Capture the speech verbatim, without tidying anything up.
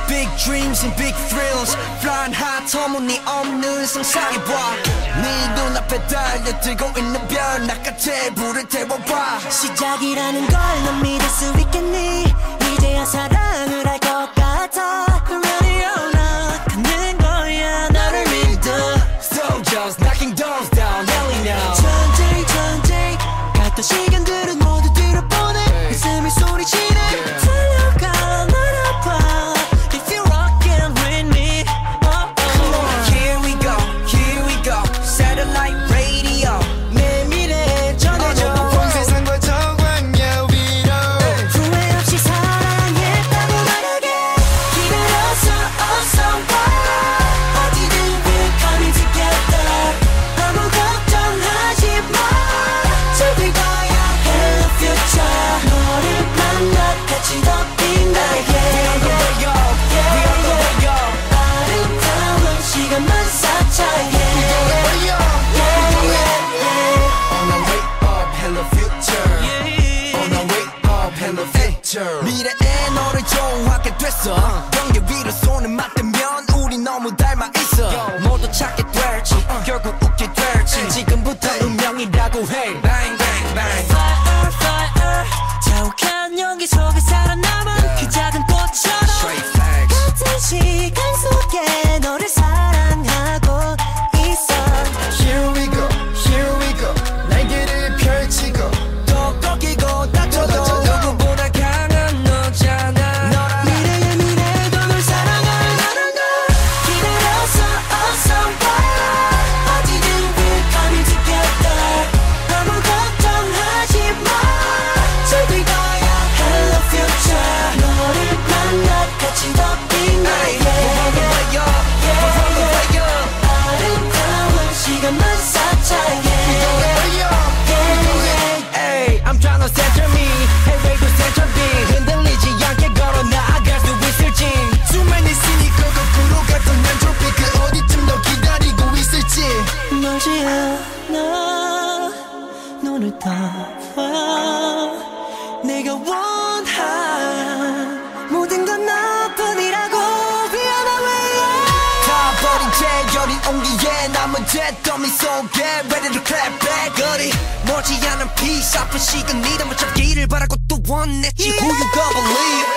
Big dreams and big thrills Flying high 터무니없는 상상해봐 네 눈앞에 달려들고 있는 별 나같이 불을 태워봐 시작이라는 걸 넌 믿을 수 있겠니 이제야 사랑을 할 것 같아 Ready or not 가는 거야 나를 믿어 Soldiers knocking doors down yelling out 천천히 천천히 갔던 시간들은 모두 뒤로 보내 웃음이 소리치네 달려가 날 아파 If you're rockin' with me oh, oh. Come on here we go here we go Satellite radio 내 미래 전해줘 온 세상과 정황야 위로 후회 없이 사랑했다고 말하게 기다렸어 어서 와 어디든 we're coming together 아무 걱정하지 마 즐길 거야 Hello future 너를 만나 같이 더 빛나게 We on the way up We on the way up 아름다운 시간만 쌓자 yeah. way up Yeah, yeah, yeah. On our way up hello future On our way up hello future 미래에 너를 좋아하게 됐어 경계 위로 손을 맞대면 우리 너무 닮아 있어 모두 찾게 될지 결국 웃게 될지 지금부터 운명이라고 해 Bang bang bang Fire, fire. 자욱한 연기 속에 살아남은 그 작은 꽃처럼 Straight facts 같은 시간 속에 너를 사랑하고 있어 Here we go here we go 날개를 펼치고 또 꺾이고 다쳐도 누구보다 강한 너잖아 너라 미래의 미래도 널 사랑할 나란 걸 기다렸어 어서 와 어디든 we're coming together 아무 걱정하지 마 즐길 거야 Hello future 너를 만나 같이 더 Hey, we're on the 빛나게 way up We're on the way up 아름다운 시간만 쌓자 yeah. way up Hey, I'm tryna center me 해외도 center B 흔들리지 않게 걸어 나아갈 수 있을지 수많은 있으니까 거꾸로 갔던 엔트로피 그 어디쯤 너 기다리고 있을지 멀지 않아 눈을 떠봐 내가 원한 모든 건 너뿐이라고 We on the way up 다 버린 채 여린 온기에 남은 잿더미 속에 Ready to clap back 거리 멀지 않은 peace 아픈 시간 네 담아 잡기를 바라고 또 원했지 Who you gonna believe